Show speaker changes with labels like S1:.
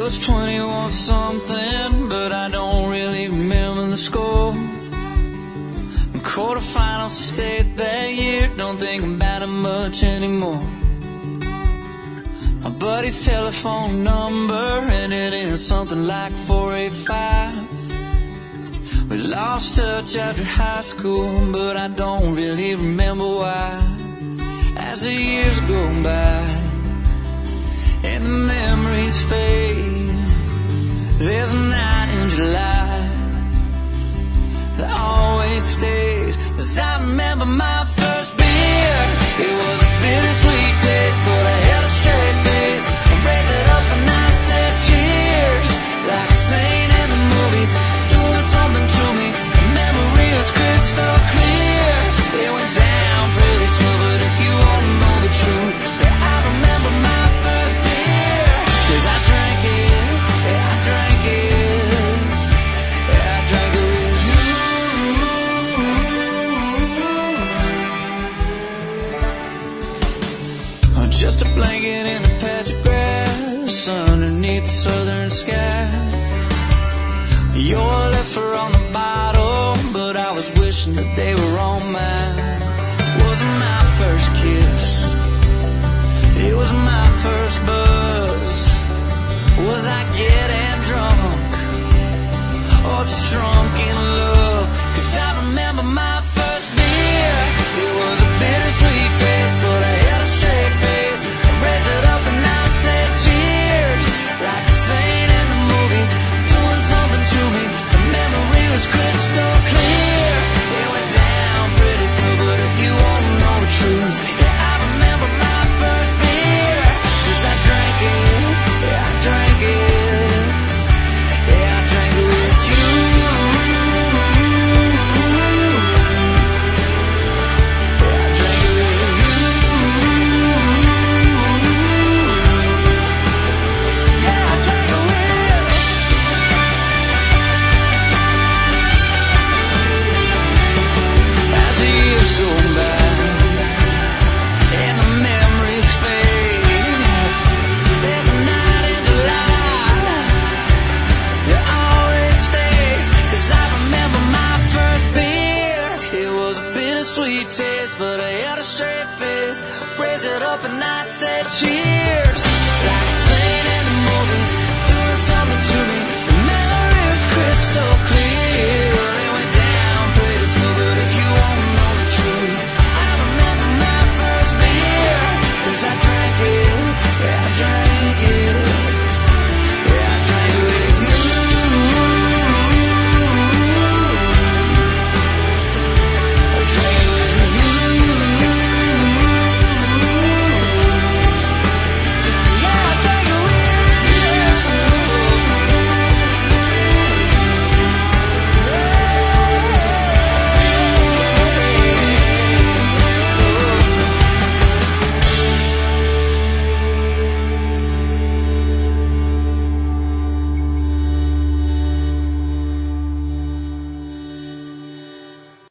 S1: was 21 something, but I don't really remember the score. Quarterfinals state that year, don't think about it much anymore. My buddy's telephone number ended in something like 485. We lost touch after high school, but I don't really remember why. As the years go by and the memories fade, there's a night in July that always stays. 'Cause I remember my first beer. It was a bittersweet taste, but I had a straight face. I raised it up and I said cheers, like a saint in the movies, doing something to me. The memory was crystal clear. It went down pretty smooth, but if you wanna know the truth, yeah, I remember my first beer. 'Cause I drank it, yeah, I drank it, yeah, I drank it with you. Just a blanket in a patch of grass underneath the southern sky. Your lips were on the bottle, but I was wishing that they were on mine. Wasn't my first kiss, it was my first buzz. Was I getting drunk, or just drunk in love? 'Cause I remember my first beer. It was a bittersweet taste, but I had a straight face. Raise it up and I said cheers, like a saint in the movies, doing something to me. The memory was crystal clear. It went down pretty smooth, but if you wanna know the truth, yeah, I remember my first beer. 'Cause I drank it, yeah, I drank it, yeah, I drank it with you. Yeah, I drank it with you. As the years go by and the memories fade, there's a night in July that always stays. 'Cause I remember my first beer. It was a bittersweet taste, but I had a straight face. Raised it up and I said cheers,